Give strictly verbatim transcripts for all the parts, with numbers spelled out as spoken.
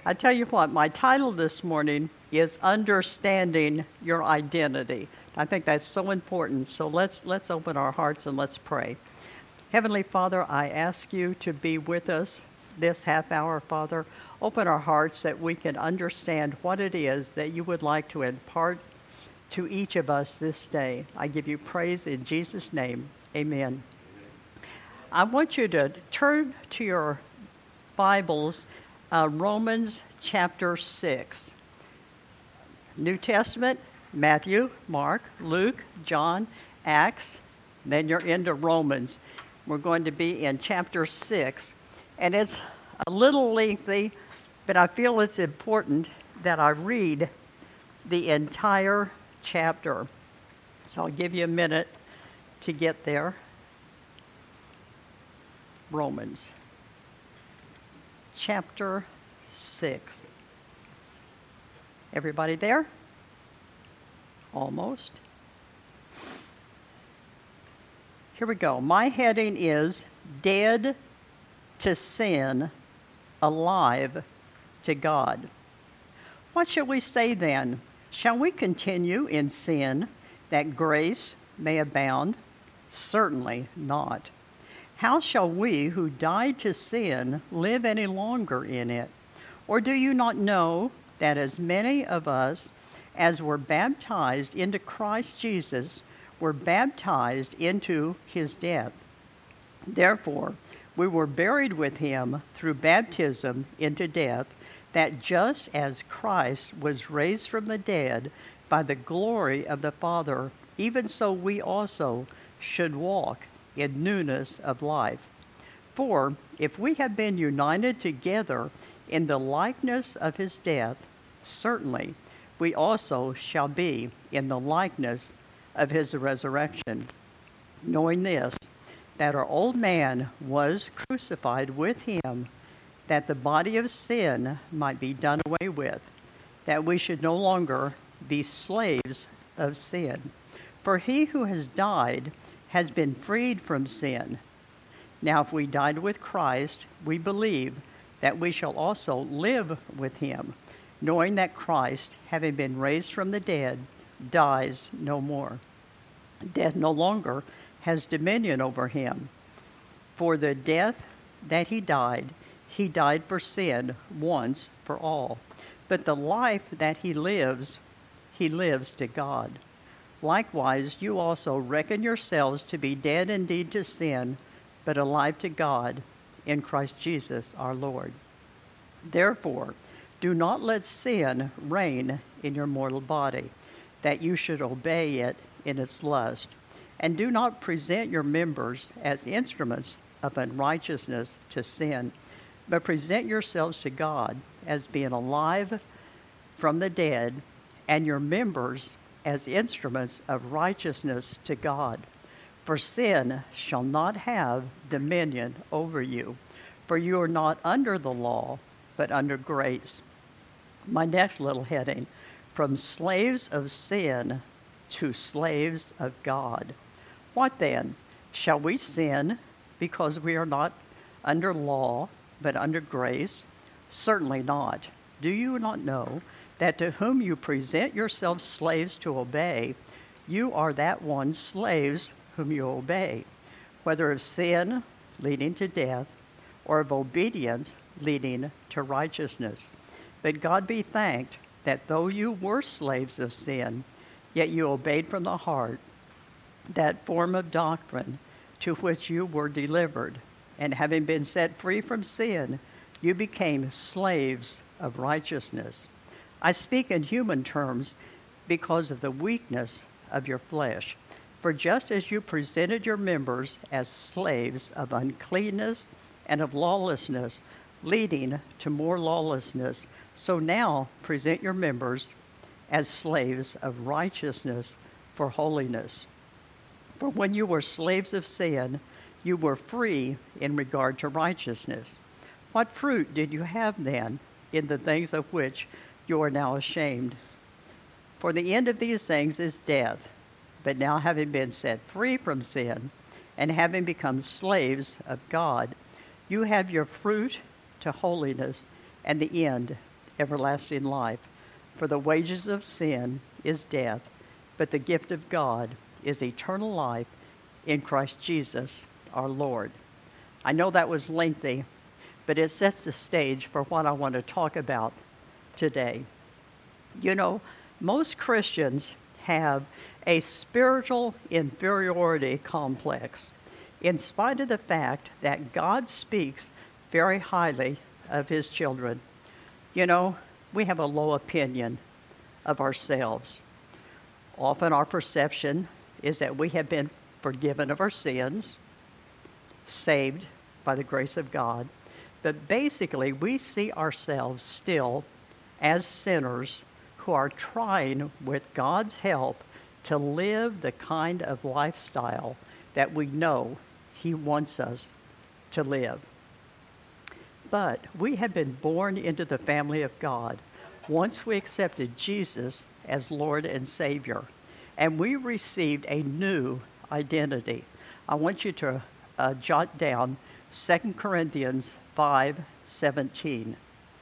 I tell you what, my title this morning is Understanding Your Identity. I think that's so important. So let's let's open our hearts and let's pray. Heavenly Father, I ask you to be with us this half hour, Father. Open our hearts that we can understand what it is that you would like to impart to each of us this day. I give you praise in Jesus' name. Amen. I want you to turn to your Bibles, uh, Romans chapter six. New Testament, Matthew, Mark, Luke, John, Acts, then you're into Romans. We're going to be in chapter six, and it's a little lengthy, but I feel it's important that I read the entire chapter. So I'll give you a minute to get there. Romans chapter six. Everybody there? Almost. Here we go. My heading is Dead to Sin, Alive to God. What shall we say then? Shall we continue in sin that grace may abound? Certainly not. How shall we who died to sin live any longer in it? Or do you not know that as many of us as were baptized into Christ Jesus were baptized into his death? Therefore, we were buried with him through baptism into death, that just as Christ was raised from the dead by the glory of the Father, even so we also should walk in newness of life. For if we have been united together in the likeness of his death, certainly we also shall be in the likeness of his resurrection, knowing this, that our old man was crucified with him, that the body of sin might be done away with, that we should no longer be slaves of sin. For he who has died has been freed from sin. Now if we died with Christ, we believe that we shall also live with him, knowing that Christ, having been raised from the dead, dies no more. Death no longer has dominion over him. For the death that he died, he died for sin once for all. But the life that he lives, he lives to God. Likewise, you also reckon yourselves to be dead indeed to sin, but alive to God in Christ Jesus our Lord. Therefore, do not let sin reign in your mortal body, that you should obey it in its lust. And do not present your members as instruments of unrighteousness to sin, but present yourselves to God as being alive from the dead, and your members as instruments of righteousness to God. For sin shall not have dominion over you, for you are not under the law, but under grace. My next little heading, from slaves of sin to slaves of God. What then? Shall we sin because we are not under law, but under grace? Certainly not. Do you not know that to whom you present yourselves slaves to obey, you are that one slaves whom you obey, whether of sin leading to death, or of obedience leading to righteousness? But God be thanked that though you were slaves of sin, yet you obeyed from the heart that form of doctrine to which you were delivered, and having been set free from sin, you became slaves of righteousness. I speak in human terms because of the weakness of your flesh. For just as you presented your members as slaves of uncleanness and of lawlessness, leading to more lawlessness, so now present your members as slaves of righteousness for holiness. For when you were slaves of sin, you were free in regard to righteousness. What fruit did you have then in the things of which you are now ashamed? For the end of these things is death. But now, having been set free from sin and having become slaves of God, you have your fruit to holiness, and the end everlasting life. For the wages of sin is death, but the gift of God is eternal life in Christ Jesus our Lord. I know that was lengthy, but it sets the stage for what I want to talk about today. You know, most Christians have a spiritual inferiority complex, in spite of the fact that God speaks very highly of his children. You know, we have a low opinion of ourselves. Often our perception is that we have been forgiven of our sins, saved by the grace of God, but basically we see ourselves still as sinners who are trying, with God's help, to live the kind of lifestyle that we know he wants us to live. But we have been born into the family of God once we accepted Jesus as Lord and Savior, and we received a new identity. I want you to uh, jot down Second Corinthians five seventeen.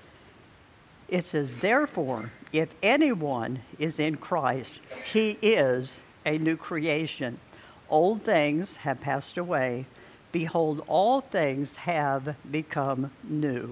It says, "Therefore, if anyone is in Christ, he is a new creation. Old things have passed away. Behold, all things have become new."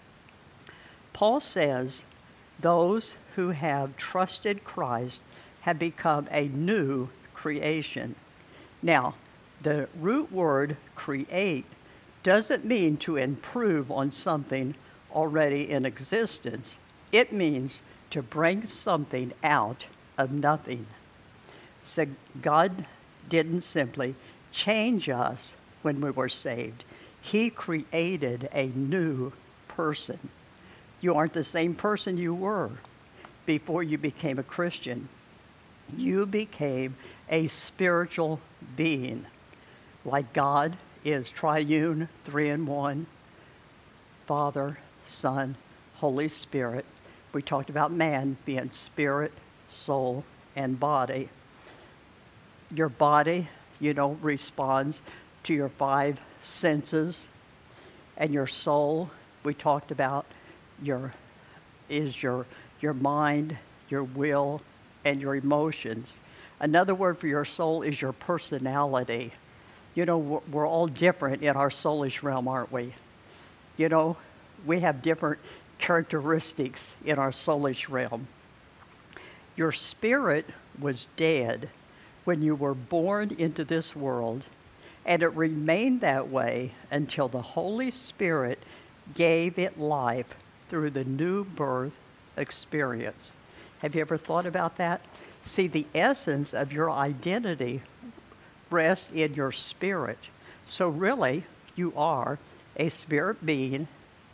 Paul says those who have trusted Christ have become a new creation. Now, the root word create doesn't mean to improve on something already in existence. It means to bring something out of nothing. So God didn't simply change us when we were saved. He created a new person. You aren't the same person you were before you became a Christian. You became a spiritual being. Like God is triune, three in one, Father, Son, Holy Spirit. We talked about man being spirit, soul, and body. Your body, you know, responds to your five senses, and your soul, we talked about, your is your your mind, your will, and your emotions. Another word for your soul is your personality. You know, we're, we're all different in our soulish realm, aren't we? You know, we have different characteristics in our soulish realm. Your spirit was dead when you were born into this world, and it remained that way until the Holy Spirit gave it life through the new birth experience. Have you ever thought about that? See, the essence of your identity rests in your spirit. So really, you are a spirit being,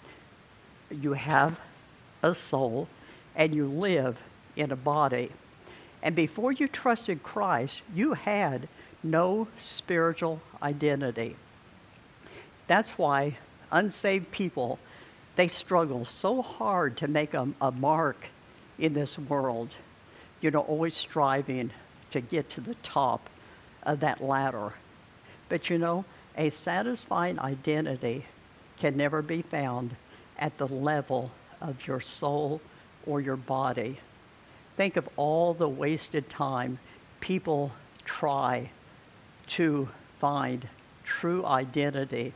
you have a soul, and you live in a body. And before you trusted Christ, you had no spiritual identity. That's why unsaved people, they struggle so hard to make a, a mark in this world, you know, always striving to get to the top of that ladder. But you know, a satisfying identity can never be found at the level of your soul or your body. Think of all the wasted time people try to find true identity.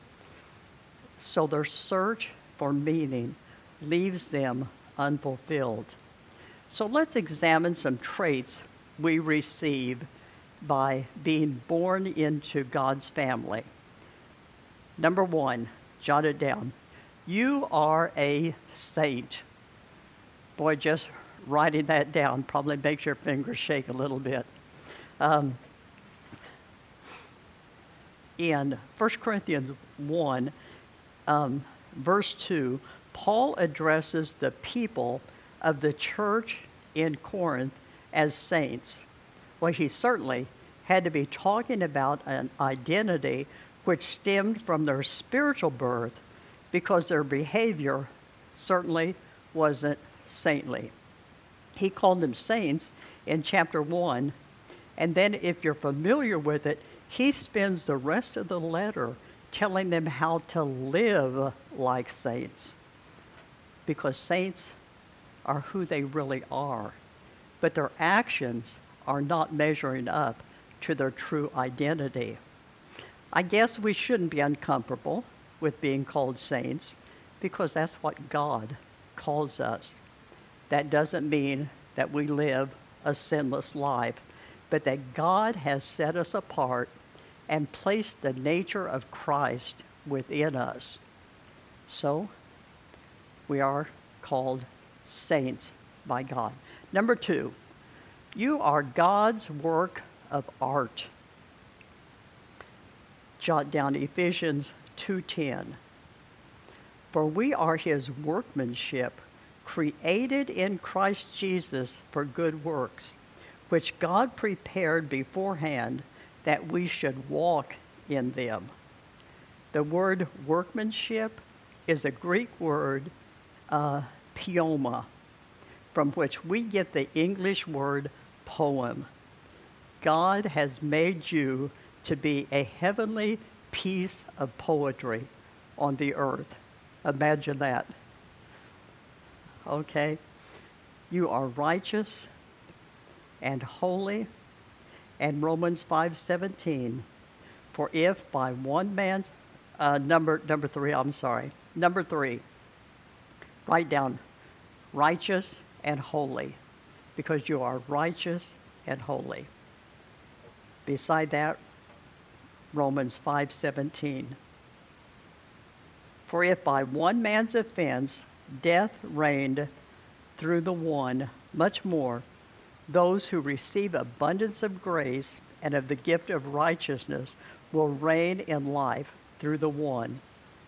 So their search for meaning leaves them unfulfilled. So let's examine some traits we receive by being born into God's family. Number one, jot it down. You are a saint. Boy, just writing that down probably makes your fingers shake a little bit. Um, in First Corinthians one, um, verse two, Paul addresses the people of the church in Corinth as saints. Well, he certainly had to be talking about an identity which stemmed from their spiritual birth, because their behavior certainly wasn't saintly. He called them saints in chapter one, and then if you're familiar with it, he spends the rest of the letter telling them how to live like saints, because saints are who they really are, but their actions are not measuring up to their true identity. I guess we shouldn't be uncomfortable with being called saints because that's what God calls us. That doesn't mean that we live a sinless life, but that God has set us apart and placed the nature of Christ within us. So, we are called saints by God. Number two, you are God's work of art. Jot down Ephesians two ten. For we are his workmanship, created in Christ Jesus for good works, which God prepared beforehand that we should walk in them. The word workmanship is a Greek word, uh, pneuma, from which we get the English word poem. God has made you to be a heavenly piece of poetry on the earth. Imagine that. Okay? You are righteous and holy. And Romans five seventeen, for if by one man's, uh, number, number three, I'm sorry, number three, write down righteous and holy, because you are righteous and holy. Beside that, Romans five seventeen. For if by one man's offense death reigned through the one, much more those who receive abundance of grace and of the gift of righteousness will reign in life through the one,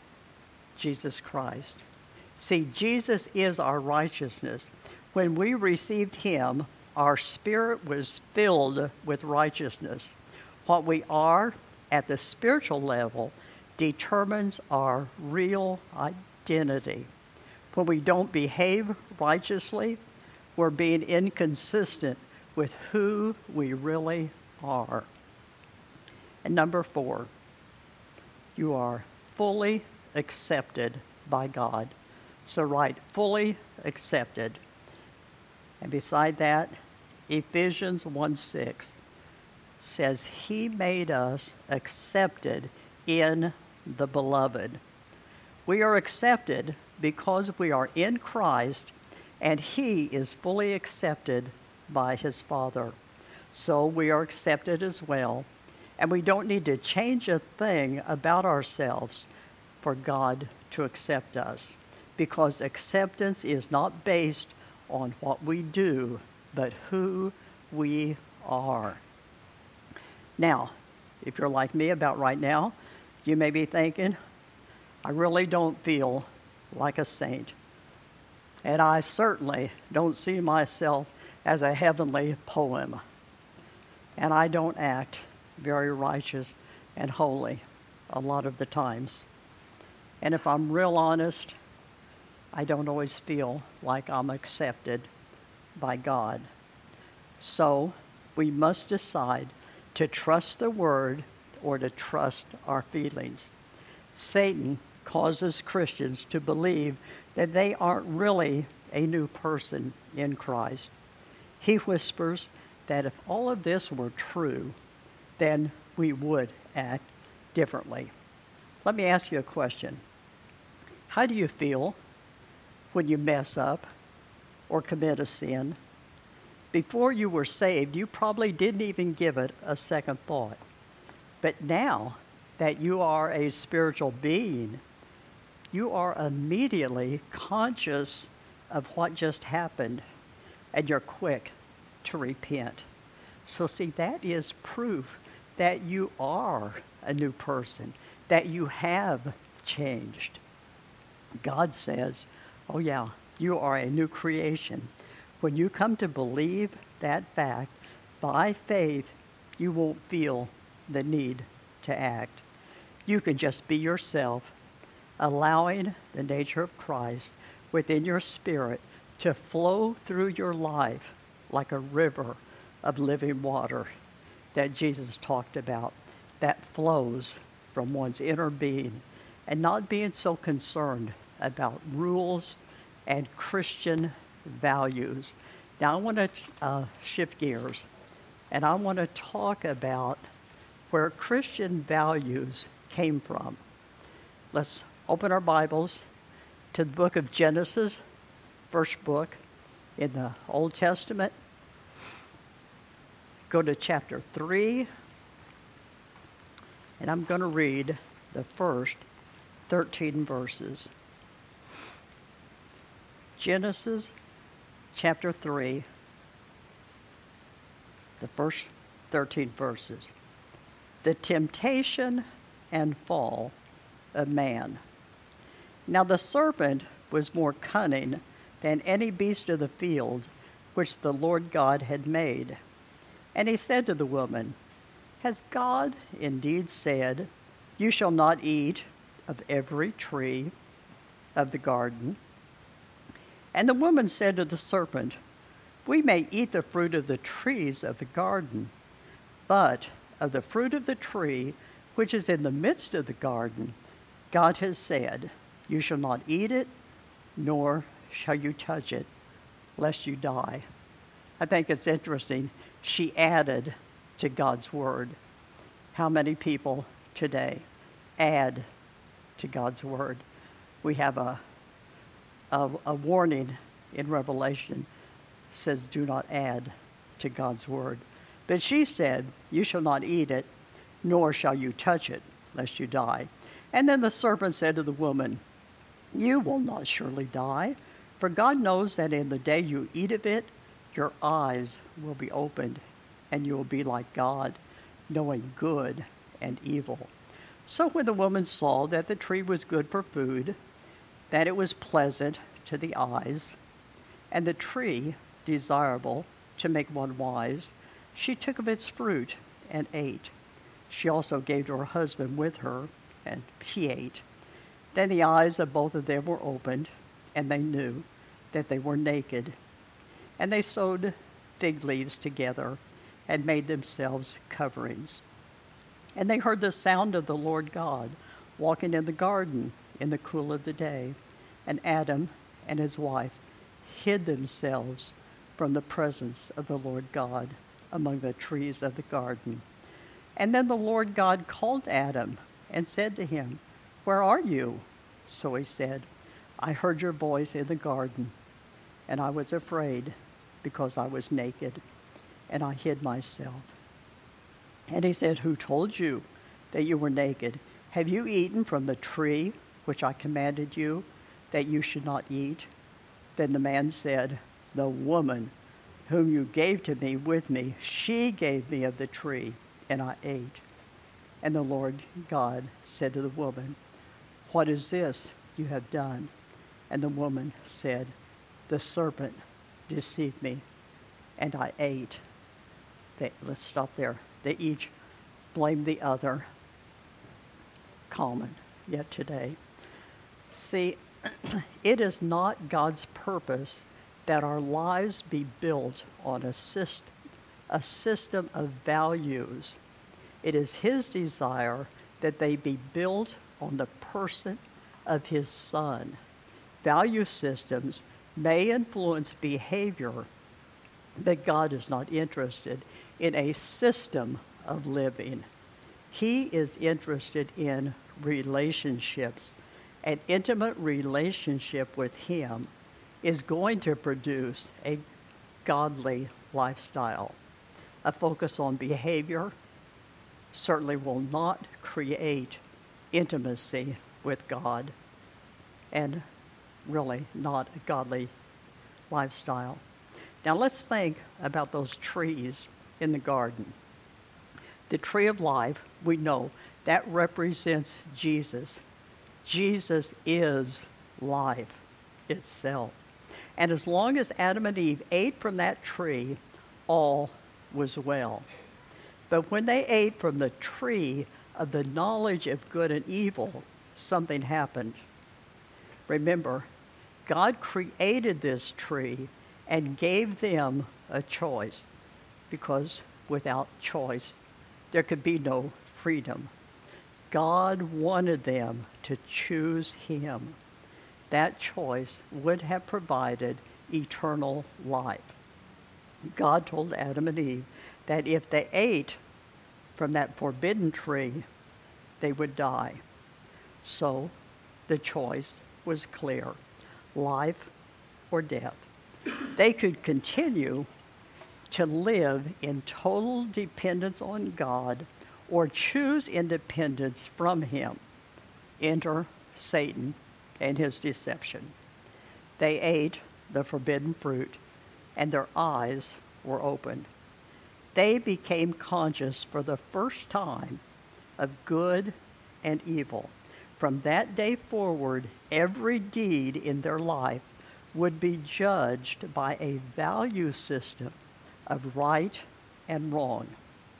Jesus Christ. See, Jesus is our righteousness. When we received him, our spirit was filled with righteousness. What we are at the spiritual level determines our real identity. When we don't behave righteously, we're being inconsistent with who we really are. And number four, you are fully accepted by God. So write fully accepted. And beside that, Ephesians one six says he made us accepted in the beloved. We are accepted because we are in Christ and he is fully accepted by his Father. So we are accepted as well. And we don't need to change a thing about ourselves for God to accept us, because acceptance is not based on what we do, but who we are. Now, if you're like me about right now, you may be thinking, I really don't feel like a saint. And I certainly don't see myself as a heavenly poem. And I don't act very righteous and holy a lot of the times. And if I'm real honest, I don't always feel like I'm accepted by God. So we must decide to trust the Word or to trust our feelings. Satan causes Christians to believe that they aren't really a new person in Christ. He whispers that if all of this were true, then we would act differently. Let me ask you a question. How do you feel when you mess up or commit a sin? Before you were saved, you probably didn't even give it a second thought. But now that you are a spiritual being, you are immediately conscious of what just happened, and you're quick to repent. So see, that is proof that you are a new person, that you have changed. God says, oh yeah, you are a new creation. When you come to believe that fact, by faith, you won't feel the need to act. You can just be yourself, allowing the nature of Christ within your spirit to flow through your life like a river of living water that Jesus talked about, that flows from one's inner being, and not being so concerned about rules and Christian values. Now I want to uh, shift gears, and I want to talk about where Christian values came from. Let's open our Bibles to the book of Genesis, first book in the Old Testament. Go to chapter three, and I'm going to read the first thirteen verses. Genesis chapter three, the first thirteen verses. The temptation and fall of man. Now the serpent was more cunning than any beast of the field which the Lord God had made. And he said to the woman, Has God indeed said, You shall not eat of every tree of the garden? And the woman said to the serpent, We may eat the fruit of the trees of the garden, but of the fruit of the tree which is in the midst of the garden, God has said, You shall not eat it, nor shall you touch it, lest you die. I think it's interesting. She added to God's word. How many people today add to God's word? We have a, a, a warning in Revelation, says do not add to God's word. But she said, You shall not eat it, nor shall you touch it, lest you die. And then the serpent said to the woman, You will not surely die, for God knows that in the day you eat of it, your eyes will be opened, and you will be like God, knowing good and evil. So when the woman saw that the tree was good for food, that it was pleasant to the eyes, and the tree desirable to make one wise, she took of its fruit and ate. She also gave to her husband with her, and he ate. Then the eyes of both of them were opened, and they knew that they were naked. And they sewed fig leaves together and made themselves coverings. And they heard the sound of the Lord God walking in the garden in the cool of the day. And Adam and his wife hid themselves from the presence of the Lord God among the trees of the garden. And then the Lord God called Adam and said to him, Where are you? So he said, I heard your voice in the garden, and I was afraid because I was naked, and I hid myself. And he said, Who told you that you were naked? Have you eaten from the tree which I commanded you that you should not eat? Then the man said, The woman whom you gave to me with me, she gave me of the tree, and I ate. And the Lord God said to the woman, What is this you have done? And the woman said, The serpent deceived me, and I ate. They, let's stop there. They each blamed the other. Common yet today. See, it is not God's purpose that our lives be built on a system, a system of values. It is his desire that they be built on the person of his Son. Value systems may influence behavior, but God is not interested in a system of living. He is interested in relationships. An intimate relationship with him is going to produce a godly lifestyle. A focus on behavior certainly will not create intimacy with God, and really not a godly lifestyle. Now let's think about those trees in the garden. The tree of life, we know, that represents Jesus. Jesus is life itself. And as long as Adam and Eve ate from that tree, all was well. But when they ate from the tree of the knowledge of good and evil, something happened. Remember, God created this tree and gave them a choice, because without choice, there could be no freedom. God wanted them to choose him. That choice would have provided eternal life. God told Adam and Eve that if they ate from that forbidden tree, they would die. So the choice was clear, life or death. They could continue to live in total dependence on God or choose independence from him. Enter Satan and his deception. They ate the forbidden fruit, and their eyes were opened. They became conscious for the first time of good and evil. From that day forward, every deed in their life would be judged by a value system of right and wrong.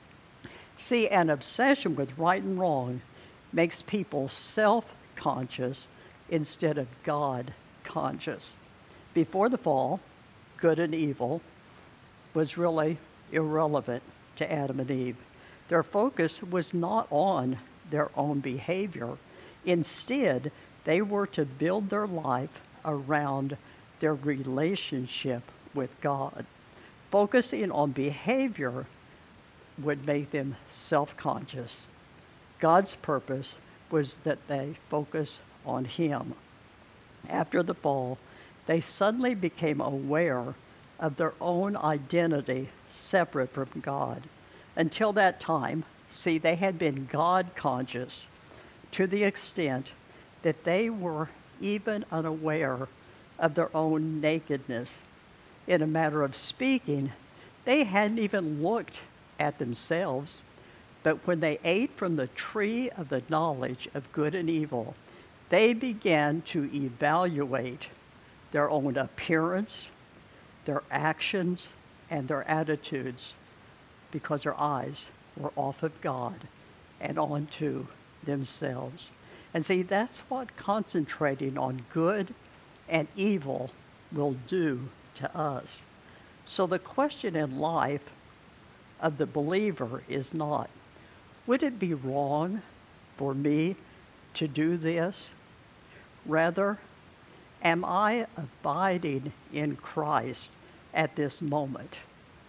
See, an obsession with right and wrong makes people self-conscious instead of God-conscious. Before the fall, good and evil was really irrelevant to Adam and Eve. Their focus was not on their own behavior. Instead, they were to build their life around their relationship with God. Focusing on behavior would make them self-conscious. God's purpose was that they focus on him. After the fall, they suddenly became aware of their own identity separate from God. Until that time, see, they had been God-conscious to the extent that they were even unaware of their own nakedness. In a matter of speaking, they hadn't even looked at themselves. But when they ate from the tree of the knowledge of good and evil, they began to evaluate their own appearance, their actions, and their attitudes, because their eyes were off of God and onto themselves. And see, that's what concentrating on good and evil will do to us. So the question in life of the believer is not, would it be wrong for me to do this? Rather, am I abiding in Christ at this moment?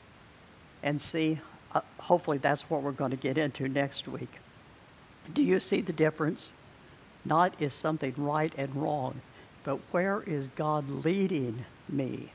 And see, uh, hopefully that's what we're going to get into next week. Do you see the difference? Not is something right and wrong, but where is God leading me?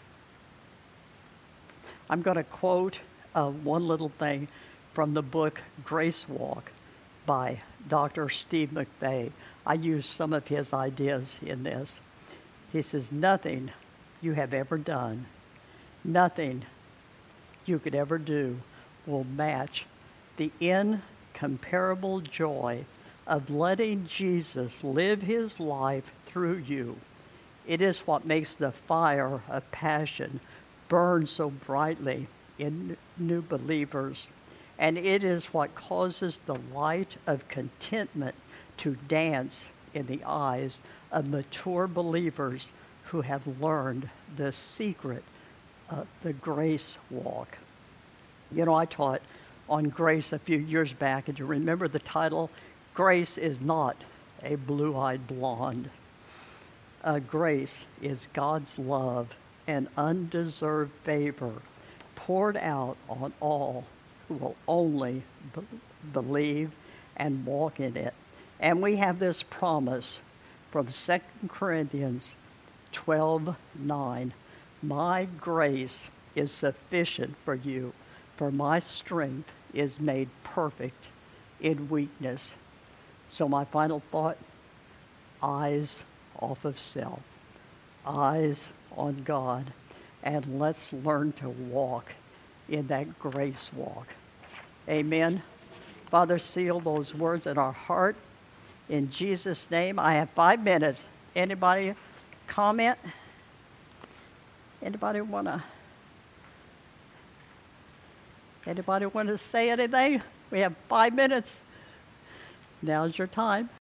I'm going to quote uh, one little thing from the book Grace Walk by Doctor Steve McVey. I used some of his ideas in this. He says, nothing you have ever done, nothing you could ever do will match the incomparable joy of letting Jesus live his life through you. It is what makes the fire of passion burn so brightly in new believers, and it is what causes the light of contentment to dance in the eyes of mature believers who have learned the secret of the grace walk. You know, I taught on grace a few years back, and you remember the title, Grace is not a blue-eyed blonde. Uh, grace is God's love and undeserved favor poured out on all who will only be- believe and walk in it. And we have this promise from Second Corinthians twelve nine. My grace is sufficient for you, for my strength is made perfect in weakness. So my final thought, eyes off of self, eyes on God, and let's learn to walk in that grace walk. Amen. Father, seal those words in our heart. In Jesus' name, I have five minutes. Anybody comment? Anybody want to? Anybody want to say anything? We have five minutes. Now's your time.